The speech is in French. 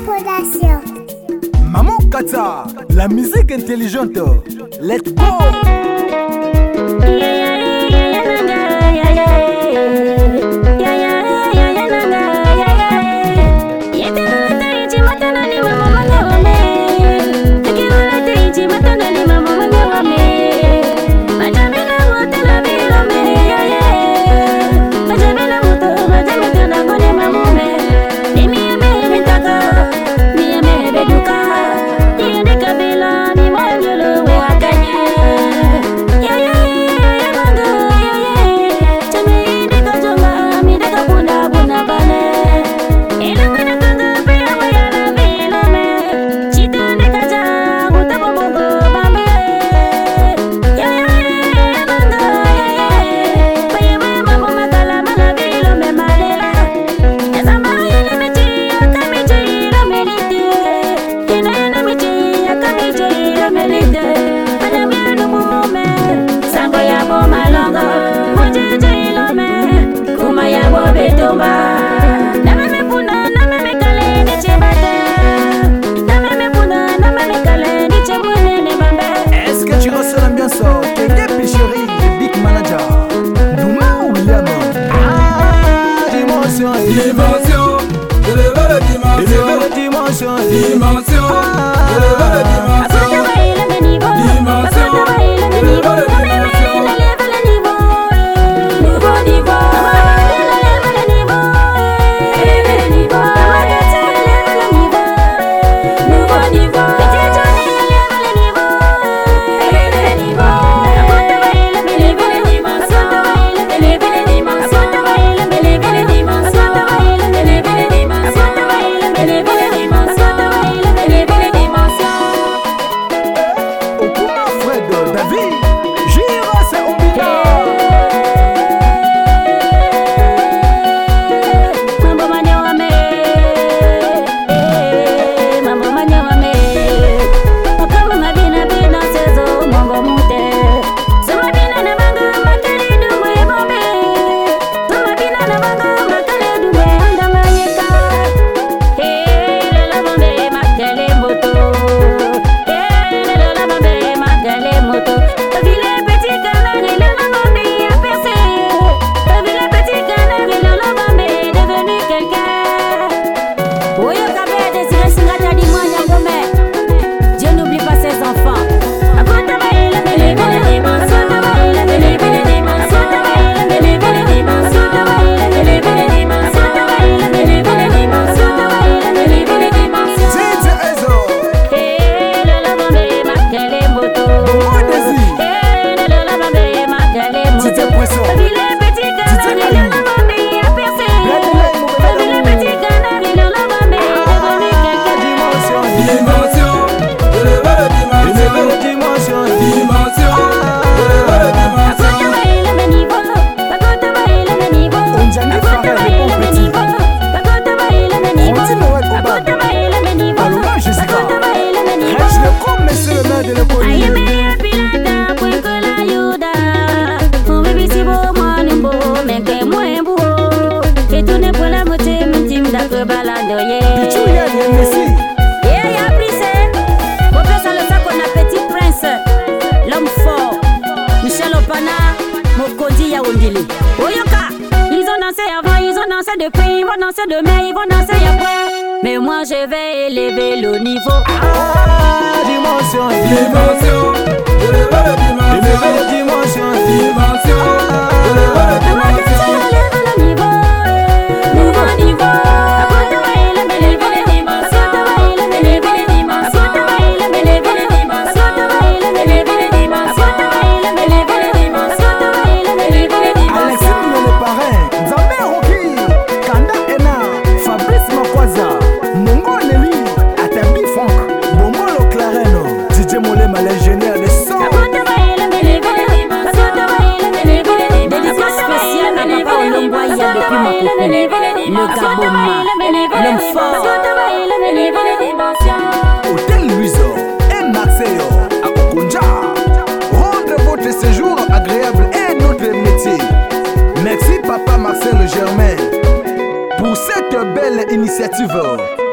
Production. Maman Kata, la musique intelligente. Let's go. Est-ce que tu ressens l'ambiance? Quel Picherie, le big manager Douma ou William? Dimension, dimension, élever la dimension, élever la dimension, dimension, élever la dimension, dimension, élever la dimension, nouveau niveau, depuis, ils vont danser demain, ils vont danser après. Mais moi je vais élever le niveau. Dimension, dimension, élever la dimension, élever la dimension, dimension, élever la dimension, le niveau, nouveau niveau. Le Gaboma, l'homme fort. Hôtel Luiso et Marseille à Okonja. Rendre votre séjour agréable est notre métier. Merci Papa Marcel Germain pour cette belle initiative.